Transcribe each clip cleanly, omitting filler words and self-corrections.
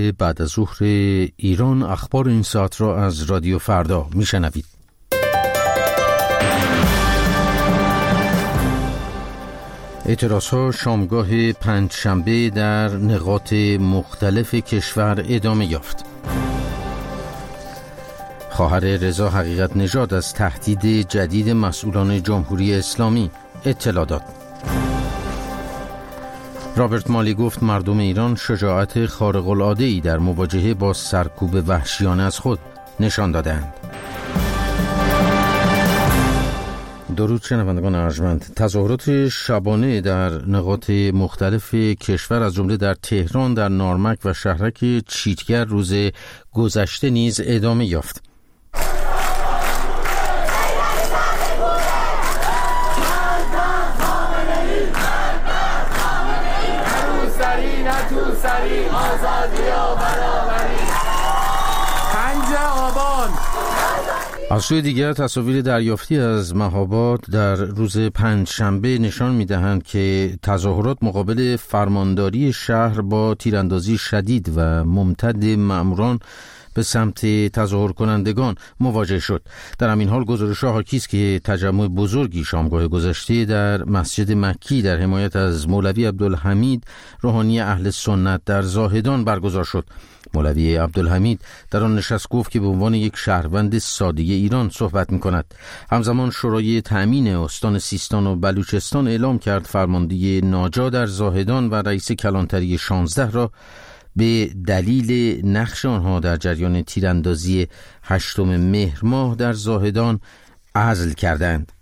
بعد از ظهر ایران اخبار این ساعت را از رادیو فردا میشنوید. اعتراضها شامگاه پنجشنبه در نقاط مختلف کشور ادامه یافت. خواهر رضا حقیقت نژاد از تهدید جدید مسئولان جمهوری اسلامی اطلاع داد. رابرت مالی گفت مردم ایران شجاعت خارق العاده‌ای در مواجهه با سرکوب وحشیانه از خود نشان دادند. درود شنوندگان ارجمند. تظاهرات شبانه در نقاط مختلف کشور از جمله در تهران، در نارمک و شهرک چیتگر روز گذشته نیز ادامه یافت. از سوی دیگر تصاویر دریافتی از مهاباد در روز پنجشنبه نشان می‌دهند که تظاهرات مقابل فرمانداری شهر با تیراندازی شدید و ممتد مأموران به سمت تظاهر کنندگان مواجه شد. در همین حال گزارش‌ها حاکی است که تجمع بزرگی شامگاه گذشته در مسجد مکی در حمایت از مولوی عبدالحمید روحانی اهل سنت در زاهدان برگزار شد. مولوی عبدالحمید در آن نشست گفت که به عنوان یک شهروند ساده ایران صحبت می‌کند. همزمان شورای تأمین استان سیستان و بلوچستان اعلام کرد فرماندهی ناجا در زاهدان و رئیس کلانتری 16 را به دلیل نقش آنها در جریان تیراندازی 8 مهر ماه در زاهدان عزل کردند.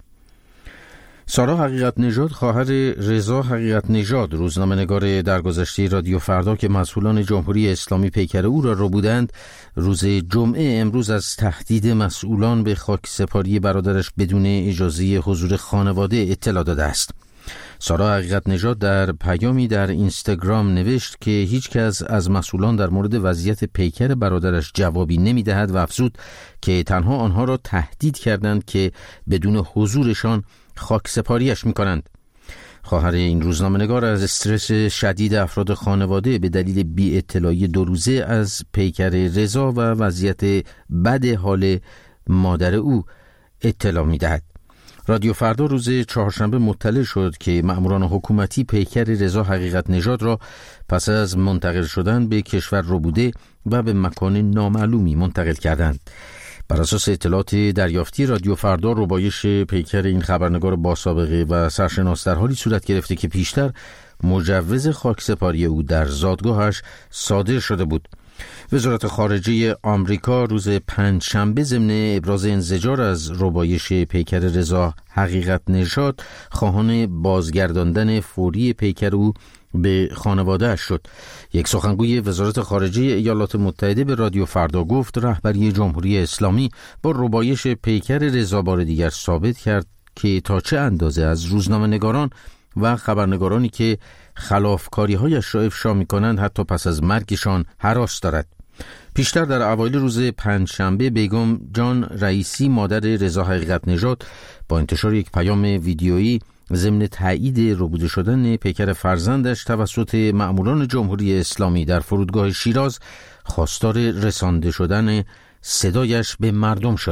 سارا حقیقت نژاد خواهر رضا حقیقت نژاد روزنامه‌نگار درگذشته رادیو فردا که مسئولان جمهوری اسلامی پیکر او را بودند، روز جمعه امروز از تهدید مسئولان به خاکسپاری برادرش بدون اجازه حضور خانواده اطلاع داده است. سارا حقیقت نژاد در پیامی در اینستاگرام نوشت که هیچ کس از مسئولان در مورد وضعیت پیکر برادرش جوابی نمی‌دهد و افزود که تنها آنها را تهدید کردند که بدون حضورشان خاکسپاریش می‌کنند. خواهر این روزنامه‌نگار از استرس شدید افراد خانواده به دلیل بی اطلاعی 2 روزه از پیکر رضا و وضعیت بد حال مادر او اطلاع می‌دهد. رادیو فردا روز چهارشنبه مطلع شد که مأموران حکومتی پیکر رضا حقیقت نژاد را پس از منتقل شدن به کشور ربوده و به مکان نامعلومی منتقل کردند. بر اساس اطلاعات دریافتی رادیو فردا، ربایش پیکر این خبرنگار با سابقه و سرشناس در حالی صورت گرفته که پیشتر مجوز خاکسپاری او در زادگاهش صادر شده بود. وزارت خارجه آمریکا روز پنجشنبه ضمن ابراز انزجار از ربایش پیکر رضا حقیقت نژاد خواهان بازگرداندن فوری پیکر او به خانواده‌اش شد. یک سخنگوی وزارت خارجه ایالات متحده به رادیو فردا گفت رهبری جمهوری اسلامی با ربایش پیکر رضا بار دیگر ثابت کرد که تا چه اندازه از روزنامه‌نگاران و خبرنگارانی که خلافکاری‌هایش را افشا می‌کنند حتی پس از مرگشان هراس دارد. پیشتر در اوایل روز پنجشنبه بیگم جان رئیسی مادر رضا حقیقت نژاد با انتشار یک پیام ویدیویی ضمن تایید ربوده شدن پیکر فرزندش توسط مأموران جمهوری اسلامی در فرودگاه شیراز خواستار رسانده شدن صدایش به مردم شد.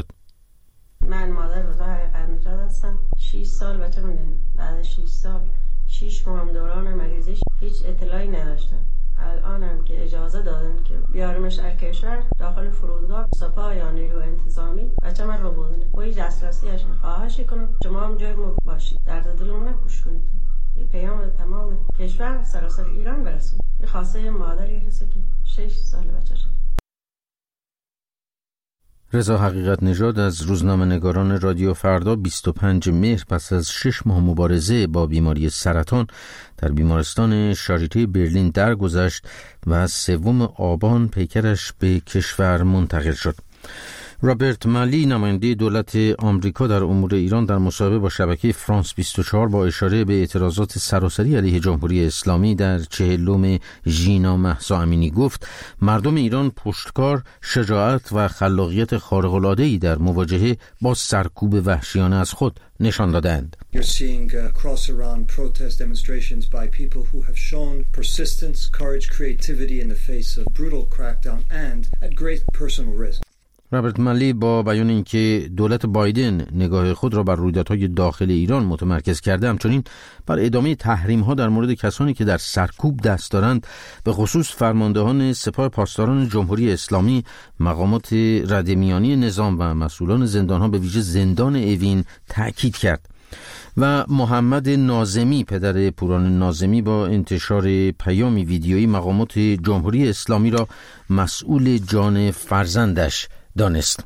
من مادر رضا حقیقت نژاد هستم. 6 سال بچه من بعد 6 سال 6 ماه دوران مریضیش هیچ اطلاعی نداشتم. الانم که اجازه دادن که بیارمش از کشور داخل فرودگاه سپاه یا نیرو انتظامی بچه من رو بودن و هیچ دسترسیش خواهش کنم شما هم جای ما باشید، درد دلمون نکش کنید. یه پیام تمام کشور سراسر ایران برسون. یه خواسته مادری هست که 6 سال بچه شده. رضا حقیقت نژاد از روزنامه‌نگاران رادیو فردا 25 مهر پس از 6 ماه مبارزه با بیماری سرطان در بیمارستان شاریته برلین درگذشت و 3 آبان پیکرش به کشور منتقل شد. رابرت مالی نماینده دولت آمریکا در امور ایران در مصاحبه با شبکه فرانس 24 با اشاره به اعتراضات سراسری علیه جمهوری اسلامی در 40م ژینا مهسا امینی گفت مردم ایران پشتکار، شجاعت و خلاقیت خارق‌العاده‌ای در مواجهه با سرکوب وحشیانه از خود نشان دادند. You're seeing across Iran protest demonstrations by people who have shown persistence, courage, creativity in the face of brutal crackdown and at great personal risk. رابرت مالی با بیان اینکه دولت بایدن نگاه خود را بر رویدادهای داخل ایران متمرکز کرده، همچنین بر ادامه تحریم‌ها در مورد کسانی که در سرکوب دست دارند، به خصوص فرماندهان سپاه پاسداران جمهوری اسلامی، مقامات ردمیانی نظام و مسئولان زندان‌ها به ویژه زندان اوین تأکید کرد. و محمد ناظمی پدر پوران ناظمی با انتشار پیامی ویدیویی مقامات جمهوری اسلامی را مسئول جان فرزندش دانست.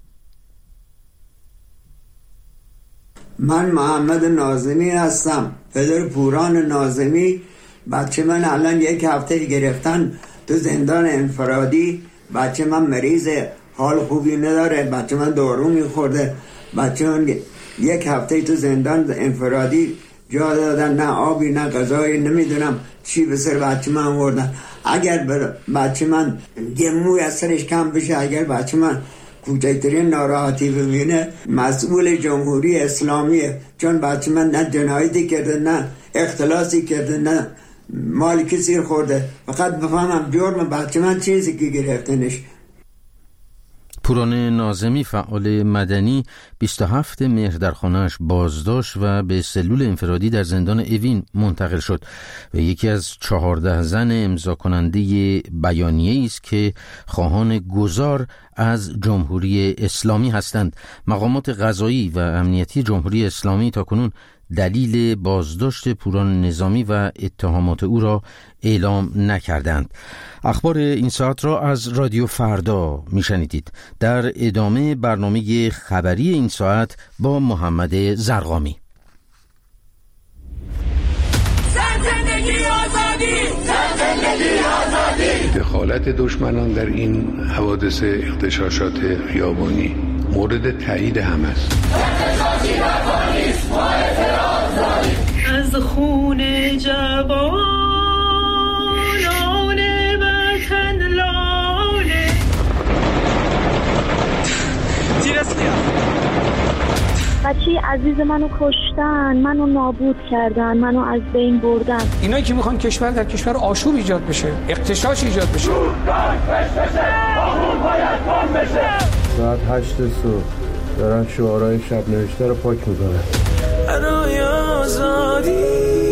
من محمد ناظمی هستم، پدر پوران ناظمی. بچه من الان 1 هفته گرفتن تو زندان انفرادی. بچه من مریض، حال خوبی نداره، بچه من دارو میخورده. بچه من 1 هفته تو زندان انفرادی جا دادن، نه آبی نه غذایی، نمیدونم چی به سر بچه من آوردن. اگر بچه من یه موی از سرش کم بشه، اگر بچه من کوچکترین ناراحتی ببینه، مسئول جمهوری اسلامیه. چون بچه من نه جنایتی کرده، نه اختلاسی کرده، نه مال کسی خورده. فقط بفهمم جرم بچه من چیزی که گرفتنش. پوران ناظمی فعال مدنی 27 مهر در خانه‌اش بازداشت و به سلول انفرادی در زندان اوین منتقل شد و یکی از 14 زن امضا کننده بیانیه‌ای است که خواهان گذار از جمهوری اسلامی هستند. مقامات قضایی و امنیتی جمهوری اسلامی تاکنون دلیل بازداشت پوران نظامی و اتهامات او را اعلام نکردند. اخبار این ساعت را از رادیو فردا میشنیدید. در ادامه برنامه خبری این ساعت با محمد زرقامی. زندگی آزادی، زندگی آزادی. دخالت دشمنان در این حوادث اغتشاشات خیابانی مورد تایید همه است. اغتشاشی نکنید، ما اعتراض داریم. از خون جوانان وطن لاله. بچه عزیز منو کشتن، منو نابود کردن، منو از بین بردن. اینایی که میخوان کشور در کشور آشوب ایجاد بشه، اغتشاش ایجاد بشه. ساعت 8 صبح دارن شعارهای شب نوشته رو پاک میکنن. برای آزادی.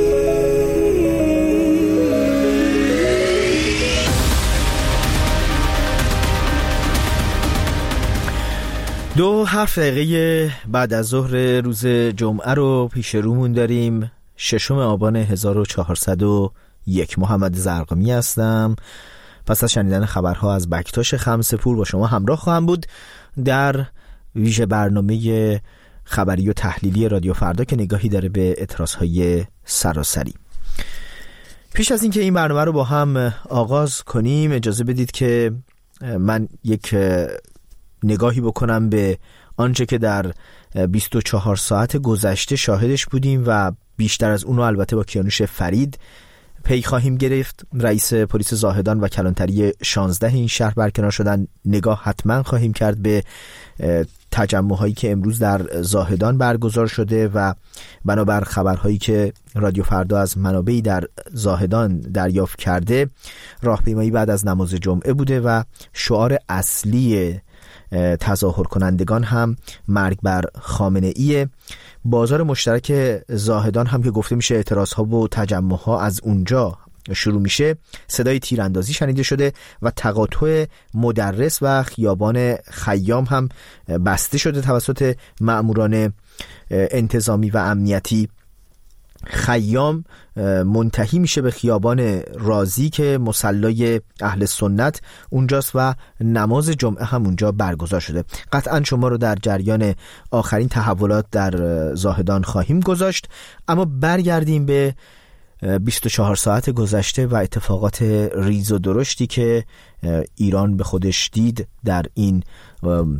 دو 7 دقیقه بعد از ظهر روز جمعه رو پیش رومون داریم. 6 آبان 1401. محمد زرقامی هستم. پس از شنیدن خبرها از بکتاش خمسه‌پور با شما همراه خواهم بود در ویژه برنامه خبری و تحلیلی رادیو فردا که نگاهی داره به اعتراضهای سراسری. پیش از اینکه این برنامه رو با هم آغاز کنیم اجازه بدید که من یک نگاهی بکنم به آنچه که در 24 ساعت گذشته شاهدش بودیم و بیشتر از اونو البته با کیانوش فرید پی خواهیم گرفت. رئیس پلیس زاهدان و کلانتری 16 این شهر برکنار شدن. نگاه حتما خواهیم کرد به تجمع‌هایی که امروز در زاهدان برگزار شده و بنابر خبرهایی که رادیو فردا از منابعی در زاهدان دریافت کرده، راهپیمایی بعد از نماز جمعه بوده و شعار اصلی تظاهر کنندگان هم مرگ بر خامنه‌ای. بازار مشترک زاهدان هم که گفته میشه اعتراضها و تجمعها از اونجا شروع میشه. صدای تیراندازی شنیده شده و تقاطع مدرس و خیابان خیام هم بسته شده توسط مأموران انتظامی و امنیتی. خیام منتهی میشه به خیابان رازی که مصلی اهل سنت اونجاست و نماز جمعه هم اونجا برگزار شده. قطعا شما رو در جریان آخرین تحولات در زاهدان خواهیم گذاشت، اما برگردیم به 24 ساعت گذشته و اتفاقات ریز و درشتی که ایران به خودش دید در این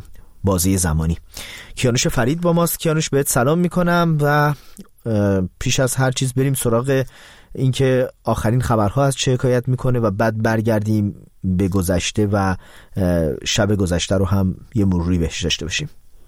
بازی زمانی. کیانوش فرید با ماست. کیانوش بهت سلام میکنم و پیش از هر چیز بریم سراغ اینکه آخرین خبرها از چه حکایت میکنه و بعد برگردیم به گذشته و شب گذشته رو هم یه مروری بهش داشته باشیم.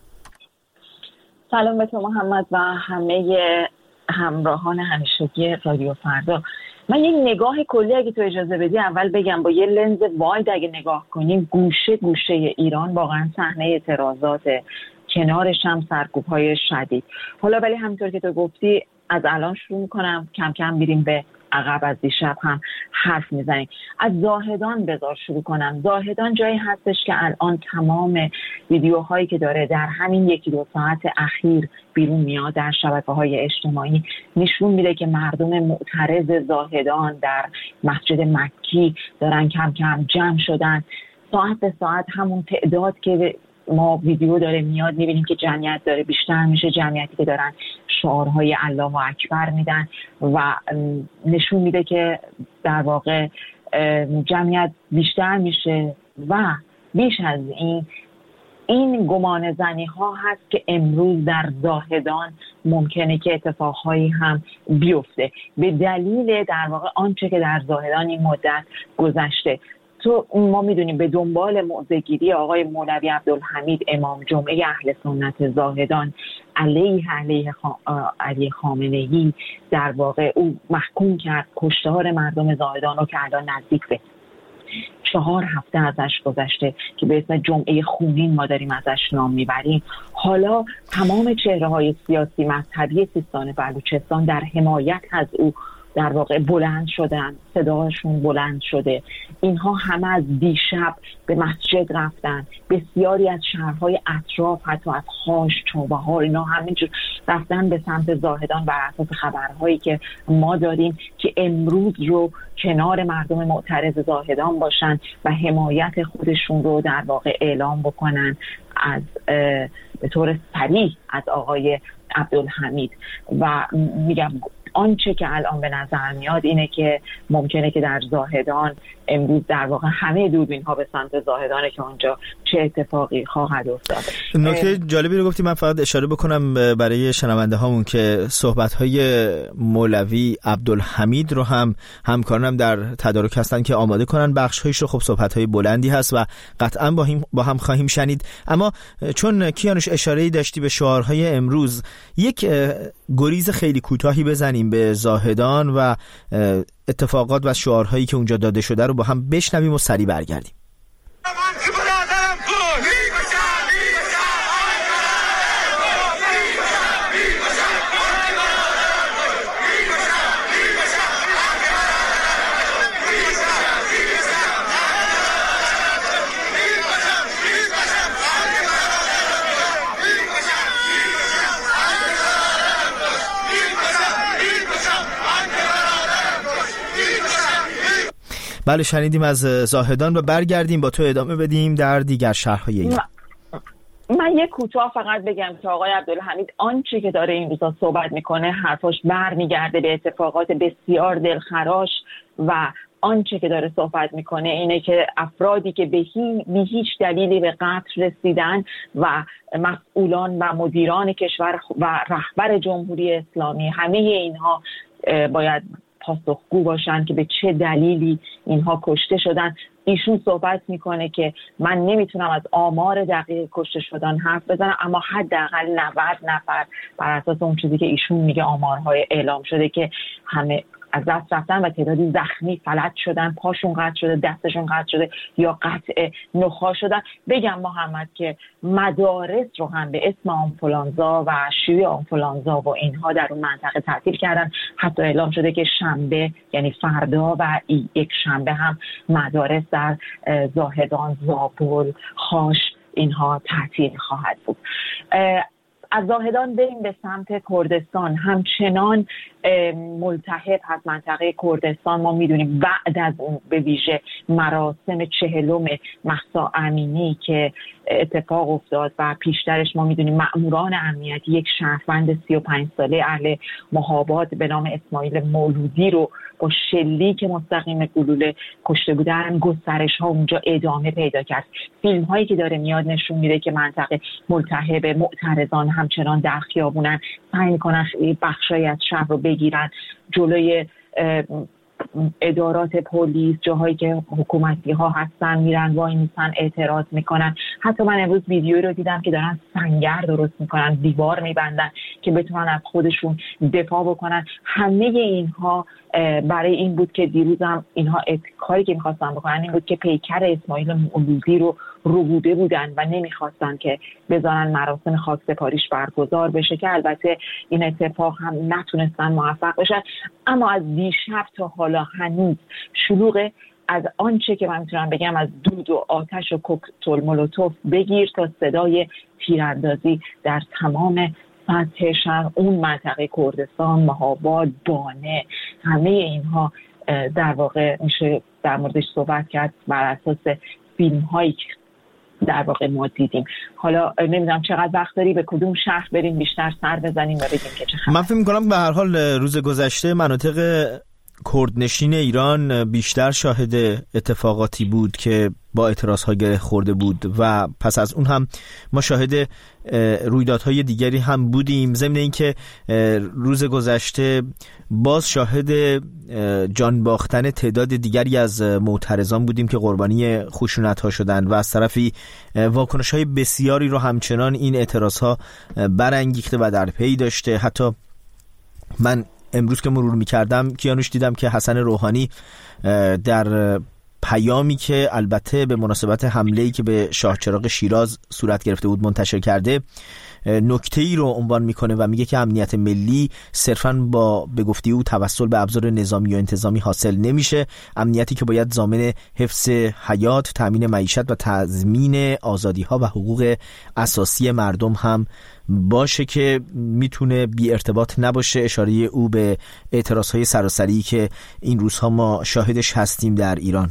سلام به تو محمد و همه همراهان همیشگی رادیو فردا. من یک نگاه کلی اگه تو اجازه بدی اول بگم با یه لنز واید اگه نگاه کنیم گوشه گوشه ایران واقعا صحنه اعتراضات، کنارش هم سرکوب‌های شدید. حالا ولی همینطور که تو گفتی از الان شروع میکنم کم کم بریم به عقب، از دیشب هم حرف میزنیم. از زاهدان بذار شروع کنم. زاهدان جایی هستش که الان تمام ویدیوهایی که داره در همین 1-2 ساعت اخیر بیرون میاد در شبکه‌های اجتماعی نشون میده که مردم معترض زاهدان در مسجد مکی دارن کم کم جمع شدن. ساعت به ساعت همون تعداد که ما ویدیو داره میاد میبینیم که جمعیت داره بیشتر میشه، جمعیتی که دارن شعارهای الله اکبر میدن و نشون میده که در واقع جمعیت بیشتر میشه و بیش از این گمان زنی ها هست که امروز در زاهدان ممکنه که اتفاقهایی هم بیفته به دلیل در واقع آنچه که در زاهدان این مدت گذشته. ما میدونیم به دنبال موضع‌گیری آقای مولوی عبدالحمید امام جمعه اهل سنت زاهدان علیه خامنه‌ای در واقع او محکوم کرد کشتار مردم زاهدان رو که الان نزدیک به 4 هفته ازش گذشته که به اسم جمعه خونین ما داریم ازش نام میبریم. حالا تمام چهره‌های سیاسی مذهبی سیستان بلوچستان در حمایت از او در واقع بلند شدن، صداشون بلند شده. اینها همه از دیشب به مسجد رفتن. بسیاری از شهرهای اطراف حتی از خاش، چوبهار اینا همینجور رفتن به سمت زاهدان بر اساس خبرهایی که ما داریم که امروز رو کنار مردم معترض زاهدان باشن و حمایت خودشون رو در واقع اعلام بکنن از به طور صریح از آقای عبدالحمید. و میگم آنچه که الان به نظر میاد اینه که ممکنه که در زاهدان امروز در واقع همه دوربین ها به سمت زاهدانه که اونجا چه اتفاقی خواهد افتاد. نکته جالبی رو گفتی، من فقط اشاره بکنم برای شنونده هامون که صحبت های مولوی عبدالحمید رو هم همکارانم در تدارک هستن که آماده کنن بخش هایش رو. خب صحبت های بلندی هست و قطعا با هم خواهیم شنید. اما چون کیانوش اشاره‌ای داشتی به شعارهای امروز، یک گریز خیلی کوتاهی بزنیم به زاهدان و اتفاقات و شعارهایی که اونجا داده شده رو با هم بشنویم و سریع برگردیم. بله شنیدیم از زاهدان و برگردیم با تو ادامه بدیم در دیگر شهرهای ایران. من یک کوتاه فقط بگم که آقای عبدالحمید آنچه که داره این روزا صحبت میکنه حرفاش برمیگرده به اتفاقات بسیار دلخراش و آنچه که داره صحبت میکنه اینه که افرادی که به هیچ دلیلی به قتل رسیدن و مسئولان و مدیران کشور و رهبر جمهوری اسلامی همه اینها باید پاسخگو باشن که به چه دلیلی اینها کشته شدن. ایشون صحبت میکنه که من نمیتونم از آمار دقیق کشته شدن حرف بزنم، اما حداقل 90 نفر بر اساس اون چیزی که ایشون میگه آمارهای اعلام شده که همه از دست رفتن و تعدادی زخمی فلج شدن، پاشون قطع شده، دستشون قطع شده یا قطع نخاع شدن. بگم محمد که مدارس رو هم به اسم آنفولانزا و شیوع آنفولانزا و اینها در اون منطقه تعطیل کردن. حتی اعلام شده که شنبه یعنی فردا و یک شنبه هم مدارس در زاهدان، زابل، خاش اینها تعطیل خواهد بود. از زاهدان بریم به سمت کردستان. همچنان ملتهب هست منطقه کردستان. ما میدونیم بعد از اون به ویژه مراسم 40 مهسا امینی که اتفاق افتاد و پیشترش ما میدونیم مأموران امنیتی یک شهروند 35 ساله اهل مهاباد به نام اسماعیل مولودی رو با شلیک مستقیم گلوله کشته بودن. گسترش ها اونجا ادامه پیدا کرد. فیلم هایی که داره میاد نشون میده که منطقه ملتهب، معترضان همچنان در خیابونن، سعی میکنن بخشای از شهر رو بگیرن، جلوی ادارات پلیس، جاهایی که حکومتی ها هستن میرن وای میسن اعتراض میکنن. حتی من امروز ویدیویی رو دیدم که دارن سنگر درست میکنن، دیوار میبندن که بتونن از خودشون دفاع بکنن. همه اینها برای این بود که دیروزم اینها کاری که میخواستن بکنن این بود که پیکر اسماعیل مولودی رو ربوده بودن و نمیخواستن که بذارن مراسم خاکسپاریش برگزار بشه، که البته این اتفاق هم نتونستن موفق بشن. اما از دیشب تا حالا هنوز شلوغ، از آنچه که من میتونم بگم از دود و آتش و کوکتل مولوتوف بگیر تا صدای تیراندازی در تمام سطح شهر، اون منطقه کردستان، مهاباد، بانه، همه اینها در واقع میشه در موردش صحبت کرد بر اساس فیلم هایی که در واقع ما دیدیم. حالا نمیدونم چقدر وقت داری به کدوم شهر بریم بیشتر سر بزنیم و بگیم که چه خبر. من فکر می‌کنم به هر حال روز گذشته مناطق کردنشین ایران بیشتر شاهد اتفاقاتی بود که با اعتراض‌ها گره خورده بود و پس از اون هم ما شاهد رویدادهای دیگری هم بودیم. ضمن اینکه روز گذشته باز شاهد جان باختن تعداد دیگری از معترضان بودیم که قربانی خشونت‌ها شدند و از طرفی واکنش‌های بسیاری رو همچنان این اعتراض‌ها برانگیخته و در پی داشته. حتی من امروز که مرور می‌کردم کیانوش دیدم که حسن روحانی در پیامی که البته به مناسبت حمله‌ای که به شاهچراغ شیراز صورت گرفته بود منتشر کرده، نکته‌ای رو عنوان میکنه و میگه که امنیت ملی صرفاً با به گفته او توسل به ابزار نظامی و انتظامی حاصل نمیشه. امنیتی که باید ضامن حفظ حیات، تامین معیشت و تضمین آزادی‌ها و حقوق اساسی مردم هم باشه که میتونه بی ارتباط نباشه. اشاره او به اعتراض‌های سراسری که این روزها ما شاهدش هستیم در ایران.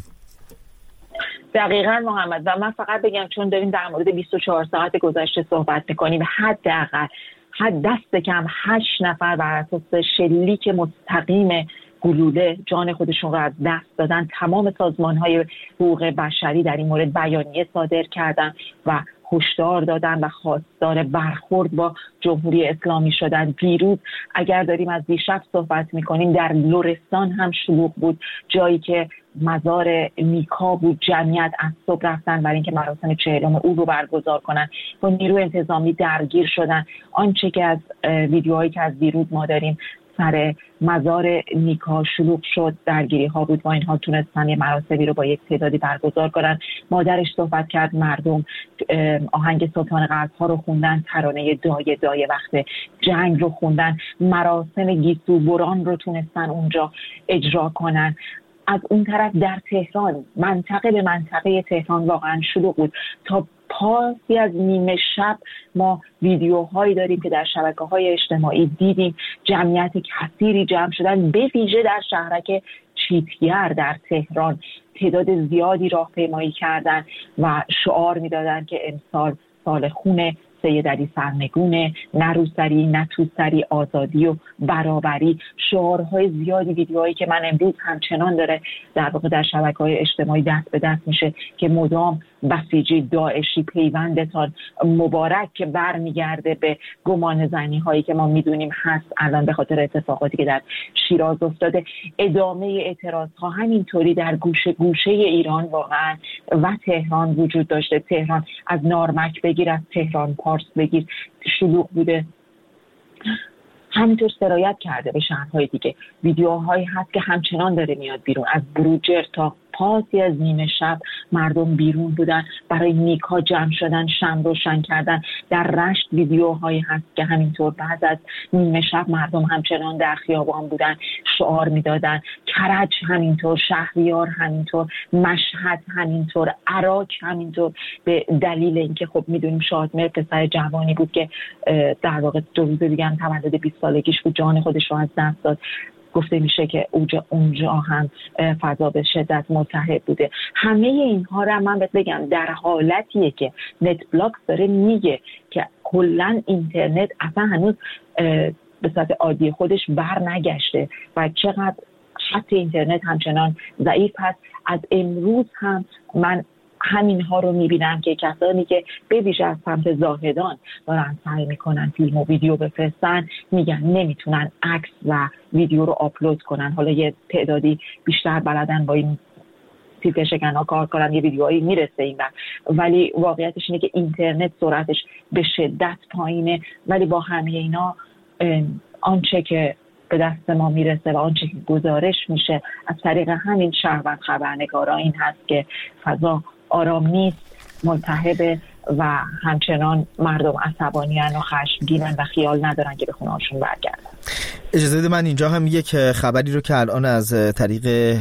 دقیقاً محمد، و من فقط بگم چون داریم در مورد 24 ساعت گذشته صحبت میکنیم، حداقل دست کم 8 نفر بر اساس شلیک مستقیم گلوله جان خودشون رو از دست دادن. تمام سازمان‌های حقوق بشری در این مورد بیانیه صادر کردن و هشدار دادن و خواستار برخورد با جمهوری اسلامی شدن. دیروز اگر داریم از دیشب صحبت میکنیم، در لرستان هم شلوغ بود، جایی که مزار نیکا بود. جمعیت از صبح رفتن برای اینکه مراسم 40 او رو برگزار کنن، با نیرو انتظامی درگیر شدن. آنچه که از ویدیوهایی که از دیروز ما داریم سر مزار نیکا شلوغ شد، درگیری ها بود، با اینها تونستن یه مراسمی رو با یک تعدادی برگزار کنن. مادرش صحبت کرد، مردم آهنگ سلطان قلب ها رو خوندن، ترانه دایه وقت جنگ رو خوندن، مراسم گیسو بران رو تونستن اونجا اجرا کنن. از اون طرف در تهران، منطقه به منطقه تهران واقعا شلوغ بود. تا پاسی از نیمه شب ما ویدیوهایی داریم که در شبکه‌های اجتماعی دیدیم جمعیت کثیری جمع شدن، به ویژه در شهرک چیتگر در تهران تعداد زیادی راهپیمایی کردن و شعار میدادن که امسال سال خونه، سید علی سرنگونه، نه روسری نه توسری، آزادی و برابری. شعارهای زیادی، ویدیوهایی که من امروز همچنان داره در واقع در شبکه‌های اجتماعی دست به دست میشه که مدام بسیجی داعشی پیوندتان مبارک که برمیگرده به گمان زنی هایی که ما میدونیم هست الان به خاطر اتفاقاتی که در شیراز افتاده. ادامه اعتراض ها همینطوری در گوشه گوشه ایران واقعا و تهران وجود داشته. تهران از نارمک بگیر، از تهران پارس بگیر، شلوغ بوده. همینطور سرایت کرده به شهرهای دیگه. ویدیوهایی هست که همچنان داره میاد بیرون، از بروجرد تا پاسی از نیمه شب مردم بیرون بودن برای نیکا جمع شدن، شمع روشن کردن. در رشت ویدیوهایی هست که همینطور بعد از نیمه شب مردم همچنان در خیابان بودن، شعار میدادن. کرج همینطور، شهریار همینطور، مشهد همینطور، عراق همینطور، به دلیل اینکه خب میدونیم شادمهر پسر جوانی بود که در واقع 2 روز دیگه هم تولد 20 سالگیش بود، جان خودش رو از دست داد. گفته میشه که اونجا هم فضا به شدت ملتهب بوده. همه اینها را من بهت بگم در حالتیه که نت بلاکس داره میگه که کلا اینترنت اصلا هنوز به صورت عادی خودش بر نگشته و چقدر خط اینترنت همچنان ضعیف هست. از امروز هم من همینها رو میبینم که کسانی که به ویژه از سمت زاهدان دارن سعی میکنن فیلم و ویدیو بفرستن، میگن نمیتونن عکس و ویدیو رو آپلود کنن. حالا یه تعدادی بیشتر بلدن با این فیلتر شکن‌ها کار کنن، یه ویدیوهایی میرسه این بر، ولی واقعیتش اینه که اینترنت سرعتش به شدت پایینه. ولی با همه اینا آنچه که به دست ما میرسه و آنچه که گزارش میشه از طریق همین شهروند خبرنگارا این هست که فضا آرام نیست، ملتهبه و همچنان مردم عصبانیان و خشمگینن و خیال ندارن که به خونه‌هاشون برگردن. اجازه بده من اینجا هم یک خبری رو که الان از طریق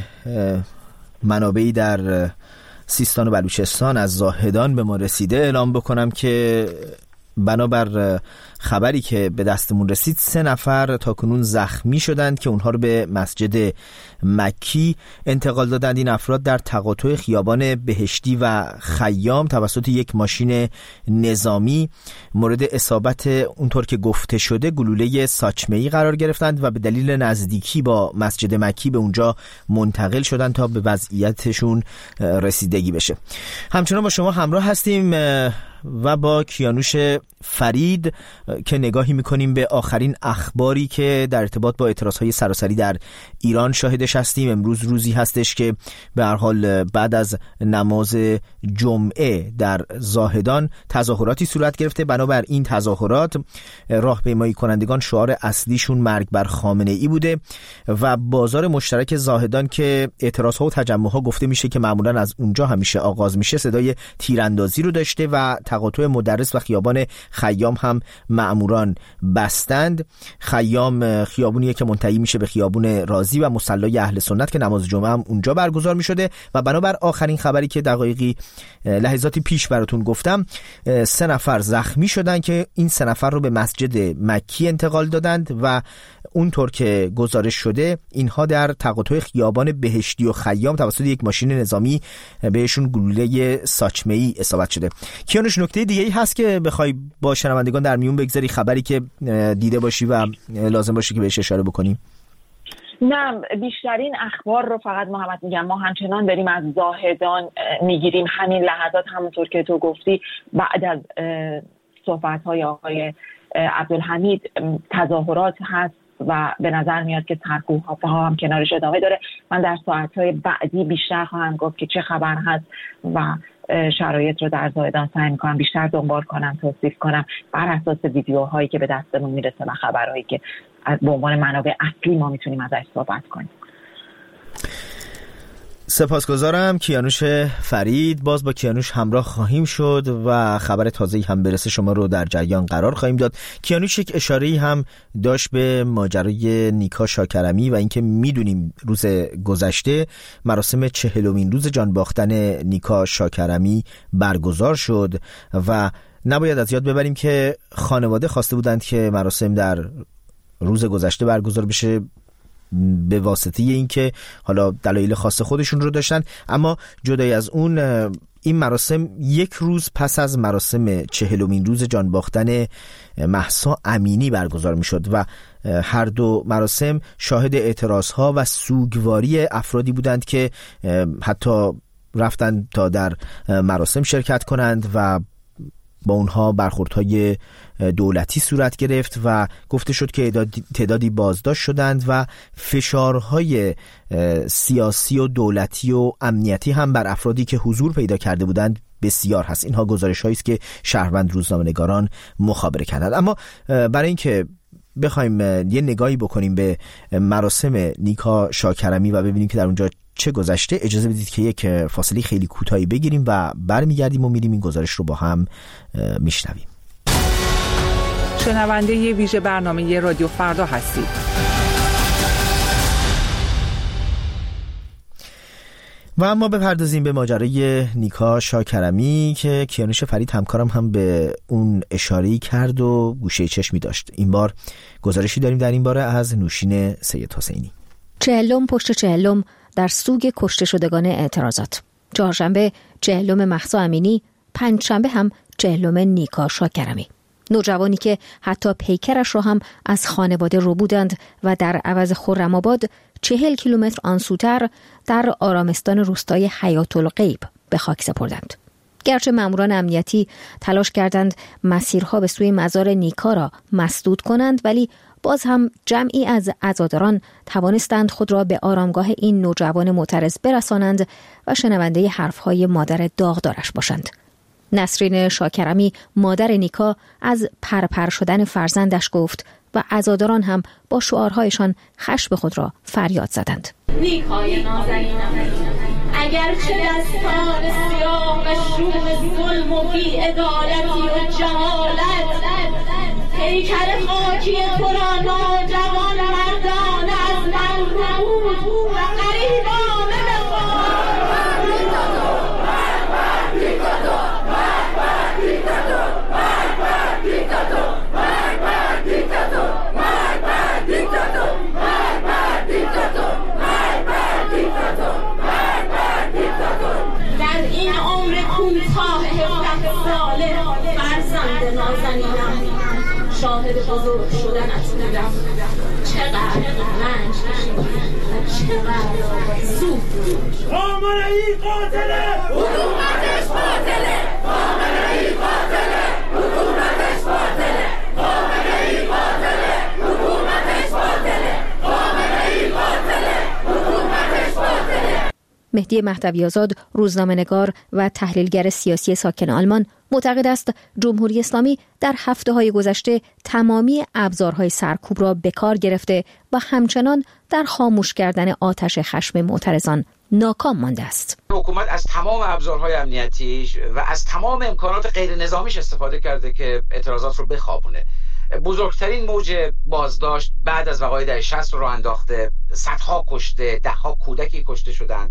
منابعی در سیستان و بلوچستان از زاهدان به ما رسیده اعلام بکنم که بنابر خبری که به دستمون رسید 3 نفر تاکنون زخمی شدند که اونها رو به مسجد مکی انتقال دادند. این افراد در تقاطع خیابان بهشتی و خیام توسط یک ماشین نظامی مورد اصابت اونطور که گفته شده گلوله ساچمه‌ای قرار گرفتند و به دلیل نزدیکی با مسجد مکی به اونجا منتقل شدند تا به وضعیتشون رسیدگی بشه. همچنان با شما همراه هستیم و با کیانوش فرید که نگاهی میکنیم به آخرین اخباری که در ارتباط با اعتراضهای سراسری در ایران شاهدش هستیم. امروز روزی هستش که به هر حال بعد از نماز جمعه در زاهدان تظاهراتی صورت گرفته. بنابر این تظاهرات راهپیمایی کنندگان شعار اصلیشون مرگ بر خامنه ای بوده و بازار مشترک زاهدان که اعتراضها و تجمعها گفته میشه که معمولا از اونجا همیشه آغاز میشه صدای تیراندازی رو داشته و تقاطع مدرس و خیابان خیام هم مأموران بستند. خیام خیابونیه که منتهی میشه به خیابون رازی و مصلی اهل سنت که نماز جمعه هم اونجا برگزار میشده و بنابر آخرین خبری که دقایقی لحظاتی پیش براتون گفتم 3 نفر زخمی شدن که این 3 نفر رو به مسجد مکی انتقال دادند و اونطور که گزارش شده اینها در تقاطع خیابان بهشتی و خیام توسط یک ماشین نظامی بهشون گلوله ساچمه‌ای اصابت شده. کیانوش نکته دیگه‌ای هست که بخوای با شنوندگان در میون بگذاری، خبری که دیده باشی و لازم باشه که بهش اشاره بکنیم؟ نه، بیشترین اخبار رو فقط محمد میگم ما همچنان داریم از زاهدان میگیریم. همین لحظات همونطور که تو گفتی بعد از صحبت‌های آقای عبدالحمید تظاهرات هست و به نظر میاد که سرکوب‌ها هم کنارش ادامه داره. من در ساعت‌های بعدی بیشتر خواهم گفت که چه خبر هست و شرایط رو در زاهدان سعی می‌کنم بیشتر دنبال کنم، توصیف کنم بر اساس ویدیوهایی که به دستمون میرسه و خبرهایی که به عنوان منابع اصلی ما میتونیم ازش صحبت کنیم. سپاسگزارم کیانوش فرید. باز با کیانوش همراه خواهیم شد و خبر تازه‌ای هم برسه شما رو در جریان قرار خواهیم داد. کیانوش یک اشاره‌ای هم داشت به ماجرای نیکا شاکرمی و اینکه میدونیم روز گذشته مراسم 40مین روز جان باختن نیکا شاکرمی برگزار شد و نباید از یاد ببریم که خانواده خواسته بودند که مراسم در روز گذشته برگزار بشه به واسطه اینکه حالا دلایل خاص خودشون رو داشتن، اما جدای از اون این مراسم یک روز پس از مراسم 40مین روز جان باختن مهسا امینی برگزار می شد و هر دو مراسم شاهد اعتراضها و سوگواری افرادی بودند که حتی رفتن تا در مراسم شرکت کنند و با اونها برخوردهای دولتی صورت گرفت و گفته شد که تعدادی بازداشت شدند و فشارهای سیاسی و دولتی و امنیتی هم بر افرادی که حضور پیدا کرده بودند بسیار هست. اینها گزارش هایی است که شهروند روزنامه‌نگاران مخابره کردند. اما برای اینکه بخوایم یه نگاهی بکنیم به مراسم نیکا شاکرمی و ببینیم که در اونجا چه گذشته. اجازه بدید که یک فاصله خیلی کوتاهی بگیریم و برمیگردیم و میریم این گزارش رو با هم میشنویم. شنونده ویژه برنامه رادیو فردا هستید. و اما بپردازیم به ماجرای نیکا شاکرمی که کیانوش فرید همکارم هم به اون اشاره‌ای کرد و گوشه چشمی داشت. این بار گزارشی داریم در این باره از نوشین سید حسینی. 40 پشت 40 در سوگ کشته شدگان اعتراضات. چهارشنبه 40 مهسا امینی، پنجشنبه هم 40 نیکا شاکرمی. نوجوانی که حتی پیکرش را هم از خانواده رو بودند و در عوض خرم‌آباد 40 کیلومتر آنسوتر در آرامستان روستای حیات الغیب به خاک سپردند. گرچه ماموران امنیتی تلاش کردند مسیرها به سوی مزار نیکا را مسدود کنند، ولی باز هم جمعی از عزاداران توانستند خود را به آرامگاه این نوجوان معترض برسانند و شنونده حرفهای مادر داغدارش باشند. نسرین شاکرمی مادر نیکا از پرپر شدن فرزندش گفت و عزاداران هم با شعارهایشان خشم خود را فریاد زدند. نیکای نازنین، اگرچه دستان سیاه و شوم ظلم و بی‌عدالتی و جهالت پیکر خاکی تو را نوجوان مردان از من ربود و غریبانه در این عمر کوتاه 17 ساله فرزند نازنینم شاهد بزرگ شدنت بودم. چقدر رنج کشیدی و چقدر زود. خامنه ای قاتله، حکومتش قاتله. خامنه ای قاتله، حکومتش قاتله. خامنه ای قاتله، حکومتش قاتله. خامنه ای قاتله، حکومتش قاتله. مهدی مهدوی آزاد، روزنامه‌نگار و تحلیلگر سیاسی ساکن آلمان، معتقد است جمهوری اسلامی در هفته‌های گذشته تمامی ابزارهای سرکوب را به کار گرفته و همچنان در خاموش کردن آتش خشم معترضان ناکام مانده است. حکومت از تمام ابزارهای امنیتیش و از تمام امکانات غیر نظامیش استفاده کرده که اعتراضات رو بخوابونه. بزرگترین موج بازداشت بعد از وقایع دهه 60 رو انداخته، صدها کشته، دهها کودکی کشته شدند،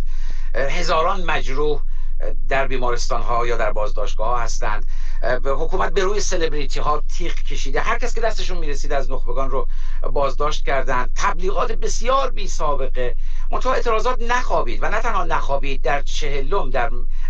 هزاران مجروح در بیمارستان‌ها یا در بازداشتگاه‌ها هستند. حکومت به روی سلبریتی ها تیغ کشیده، هر کس که دستشون میرسید از نخبگان رو بازداشت کردند. تبلیغات بسیار بی سابقه. منتها اعتراضات نخوابید و نه تنها نخوابید، در 40 در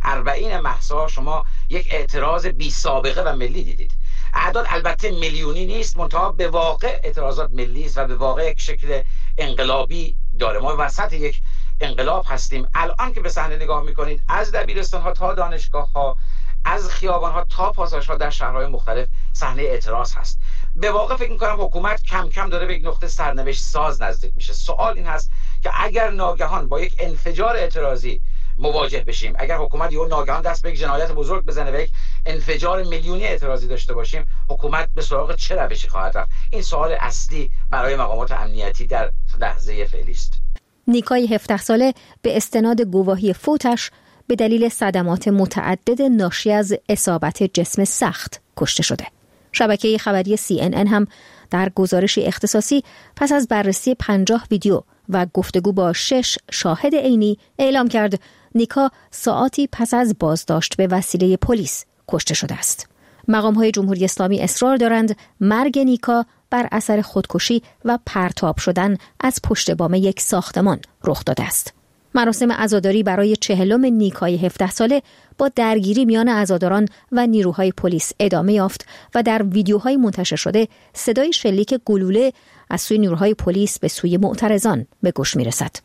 40 مهسا شما یک اعتراض بی سابقه و ملی دیدید. اعداد البته میلیونی نیست، منتها به واقع اعتراضات ملی است و به واقع یک شکل انقلابی داره. ما وسط یک انقلاب هستیم. الان که به صحنه نگاه میکنید، از دبیرستان‌ها تا دانشگاه‌ها، از خیابان‌ها تا پاساژها در شهرهای مختلف صحنه اعتراض هست. به واقع فکر می‌کنم حکومت کم کم داره به یک نقطه سرنوشت ساز نزدیک میشه. سوال این هست که اگر ناگهان با یک انفجار اعتراضی مواجه بشیم، اگر حکومت یهو ناگهان دست به یک جنایت بزرگ بزنه و یک انفجار میلیونی اعتراضی داشته باشیم، حکومت به سراغ چه روشی خواهد رفت؟ این سوال اصلی برای مقامات امنیتی در لحظه فعلی است. نیکای 17 ساله به استناد گواهی فوتش به دلیل صدمات متعدد ناشی از اصابت جسم سخت کشته شده. شبکه خبری CNN هم در گزارشی اختصاصی پس از بررسی 50 ویدیو و گفتگو با 6 شاهد عینی اعلام کرد نیکا ساعاتی پس از بازداشت به وسیله پلیس کشته شده است. مقام‌های جمهوری اسلامی اصرار دارند مرگ نیکا بر اثر خودکشی و پرتاب شدن از پشت بام یک ساختمان رخ داده است. مراسم عزاداری برای 40 نیکای 17 ساله با درگیری میان عزاداران و نیروهای پلیس ادامه یافت و در ویدیوهای منتشر شده صدای شلیک گلوله از سوی نیروهای پلیس به سوی معترضان به گوش میرسد.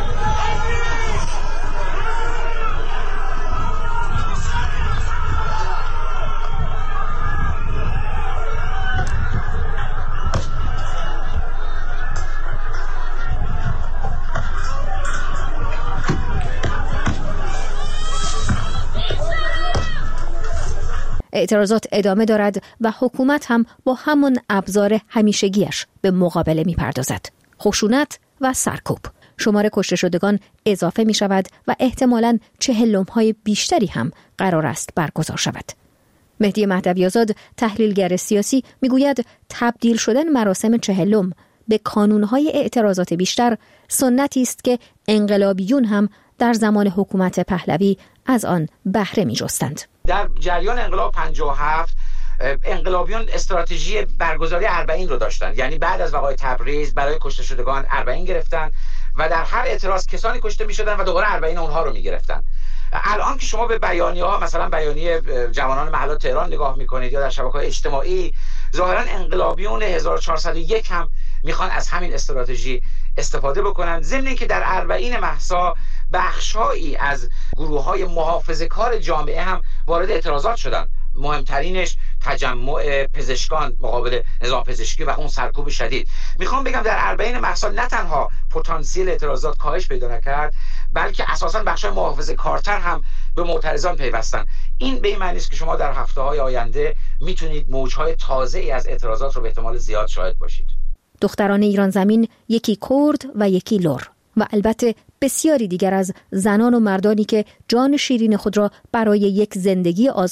اعتراضات ادامه دارد و حکومت هم با همون ابزار همیشگیش به مقابله می‌پردازد: خشونت و سرکوب. شمار کشته شدگان اضافه می شود و احتمالاً چهلم‌های بیشتری هم قرار است برگزار شود. مهدی مهدوی‌آزاد تحلیلگر سیاسی میگوید تبدیل شدن مراسم چهلم به کانونهای اعتراضات بیشتر سنتی است که انقلابیون هم در زمان حکومت پهلوی از آن بهره می‌جستند. در جریان انقلاب 57 انقلابیون استراتژی برگزاری اربعین رو داشتن، یعنی بعد از وقایع تبریز برای کشته شدگان اربعین گرفتن و در هر اعتراض کسانی کشته می‌شدن و دوباره اربعین اونها رو می‌گرفتن. الان که شما به بیانیه‌ها مثلا بیانیه جوانان محلات تهران نگاه می‌کنید یا در شبکه‌های اجتماعی، ظاهراً انقلابیون 1401 هم میخوان از همین استراتژی استفاده بکنن، ضمن اینکه در اربعین مهسا بخش‌هایی از گروه‌های محافظه‌کار جامعه هم وارد اعتراضات شدن. مهمترینش تجمع پزشکان مقابل نظام پزشکی و اون سرکوب شدید. میخوام بگم در اربعین مهسا نه تنها پتانسیل اعتراضات کاهش پیدا نکرد، بلکه اساساً بخش‌های محافظه‌کارتر هم به معترضان پیوستن. این به این معنی است که شما در هفته‌های آینده میتونید موج‌های تازه‌ای از اعتراضات رو به احتمال زیاد شاهد باشید. دختران ایران زمین یکی کرد و یکی لر و البته بسیاری دیگر از زنان و مردانی که جان شیرین خود را برای یک زندگی